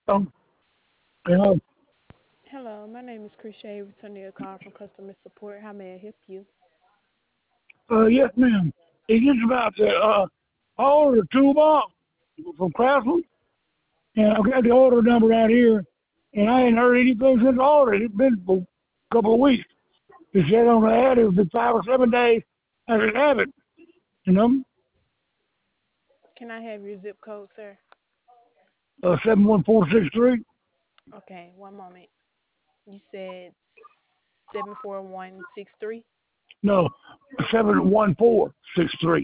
Oh, yeah. Hello, my name is Krishay, returning a call from customer support. How may I help you? Yes, ma'am. It's just about the order the toolbox from Craftsman, and I've got the order number out here, and I ain't heard anything since the order. It's been for a couple of weeks. It said on the ad it would be 5 or 7 days. I should have it, you know. Can I have your zip code, sir? 71463. Okay, one moment. You said 74163. No, 71463.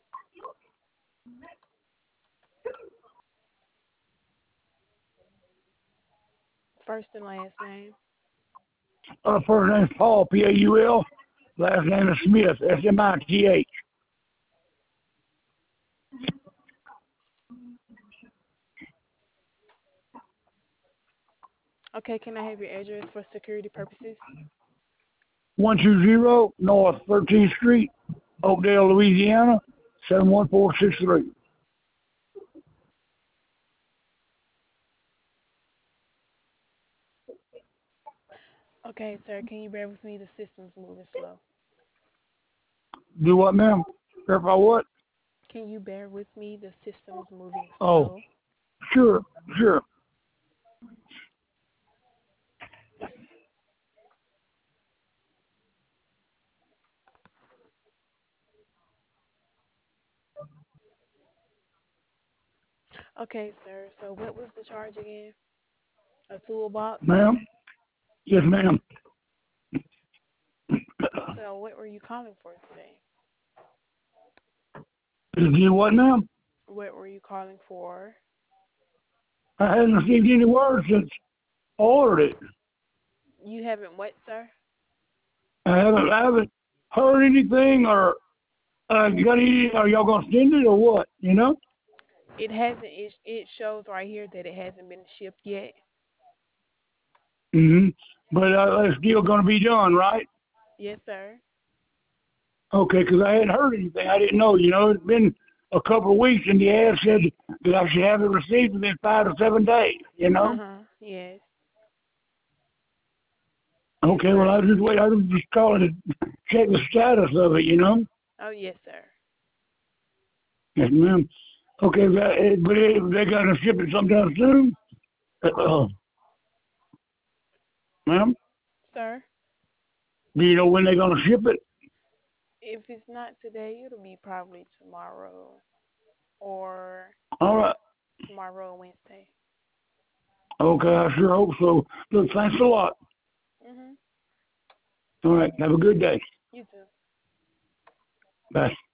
First and last name. First name's Paul, Paul. Last name is Smith, Smith. Okay, can I have your address for security purposes? 120 North 13th Street, Oakdale, Louisiana, 71463. Okay, sir, can you bear with me? The system's moving slow. Do what, ma'am? Verify what? Can you bear with me? The system's moving Oh, slow. sure, sure. Okay, sir, so what was the charge again? A toolbox? Ma'am? Yes, ma'am. So what were you calling for today? Do what, ma'am? What were you calling for? I haven't received any word since I ordered it. You haven't what, sir? I haven't heard anything or got any, are y'all going to send it or what, you know? It hasn't. It shows right here that it hasn't been shipped yet. Mm-hmm. But it's still going to be done, right? Yes, sir. Okay, because I hadn't heard anything. I didn't know, you know. It's been a couple of weeks, and the ad said that I should have it received within 5 to 7 days, you Uh know? huh. Yes. Yes, Okay, well, sir. I was just calling to check the status of it, you know? Oh, yes, sir. Yes, ma'am. Okay, they got to ship it sometime soon? Uh, ma'am, Sir, do you know when they're going to ship it? if it's not today, it'll be probably tomorrow or All right. tomorrow Wednesday. Okay, I sure hope so. Look, thanks a lot. Mhm. All right, have a good day. You too. Bye.